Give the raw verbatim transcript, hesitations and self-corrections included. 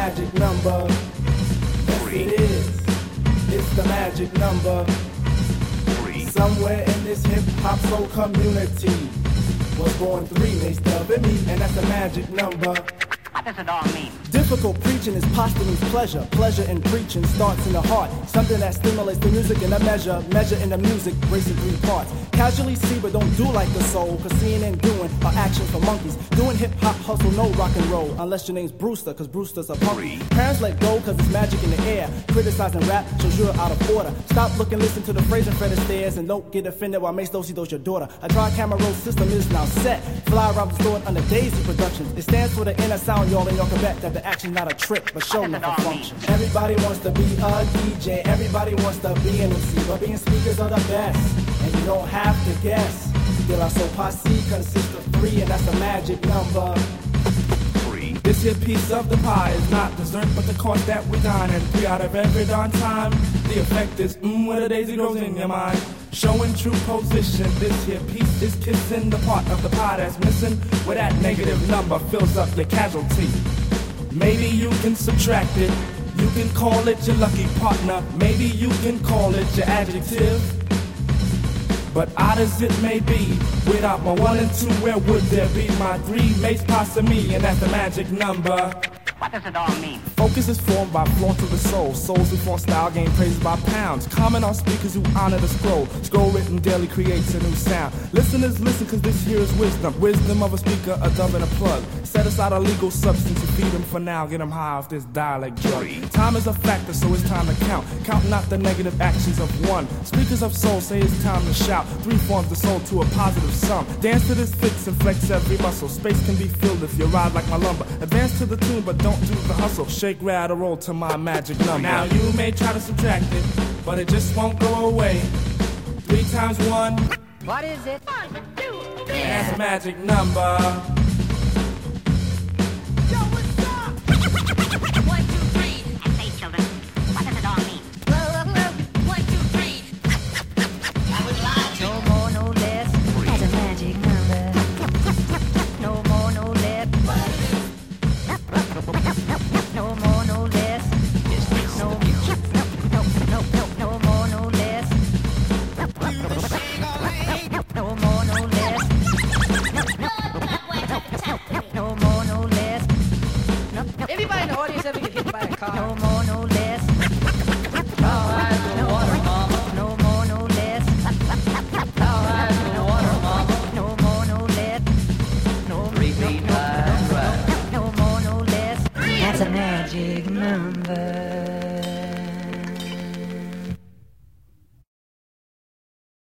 magic number. Yes, it is. It's the magic number. Somewhere in this hip-hop soul community was born three, they stub at me, and that's the magic number. What does it all mean? Difficult preaching is posthumous pleasure. Pleasure in preaching starts in the heart. Something that stimulates the music in a measure. Measure in the music, racing three parts. Casually see but don't do like the soul. Cause seeing and doing are actions for monkeys. Doing hip-hop hustle, no rock and roll. Unless your name's Brewster, cause Brewster's a punk. Parents let go cause it's magic in the air. Criticizing rap shows you're out of order. Stop looking, listen to the phrase in front of stairs. And don't get offended while Mace Dosey does your daughter. A tri-camera roll system is now set. Fly around the store under Daisy Productions. It stands for the inner sound, y'all, and y'all can bet that the action's not a trick, but show enough a function. Everybody wants to be a D J, everybody wants to be an M C, but being speakers are the best, and you don't have to guess. De La Soul Posse consists of three, and that's the magic number. Three. This here piece of the pie is not dessert, but the course that we dine. And three out of every darn time, the effect is mmm when a daisy grows in your mind. Showing true position, this here piece is kissing the part of the pie that's missing, where that negative number fills up your casualty. Maybe you can subtract it, you can call it your lucky partner, maybe you can call it your adjective. But odd as it may be, without my one and two, where would there be my three? Mace, Pasta, me, and that's the magic number. What does it all mean? Focus is formed by flaunt of the soul. Souls who form style gain praise by pounds. Comment on speakers who honor the scroll. Scroll written daily creates a new sound. Listeners listen cause this here is wisdom. Wisdom of a speaker, a dove and a plug. Set aside a legal substance to feed them for now. Get them high off this dialect drug. Time is a factor so it's time to count. Count not the negative actions of one. Speakers of soul say it's time to shout. Three forms the soul to a positive sum. Dance to this fix and flex every muscle. Space can be filled if you ride like my lumber. Advance to the tune but don't do the hustle. Shake, rattle, roll to my magic number. Now you may try to subtract it, but it just won't go away. Three times one. What is it? One, two, three. That's a magic number. Yo, what's up? One, two, three. And say, children, what does it all mean? One, two, three. I would lie. No more, no less. That's a magic number. No more, no less. No more, no less. No, no, no, no, no, no more, no less. No more, no less. No more, no less. Anybody in the audience ever get hit by a car? No more, no less. All right, no water, mama. No more, no less. All right, no water, mama. No more, no less. No, Repeat, no, right, right. no more, no less. That's a magic number.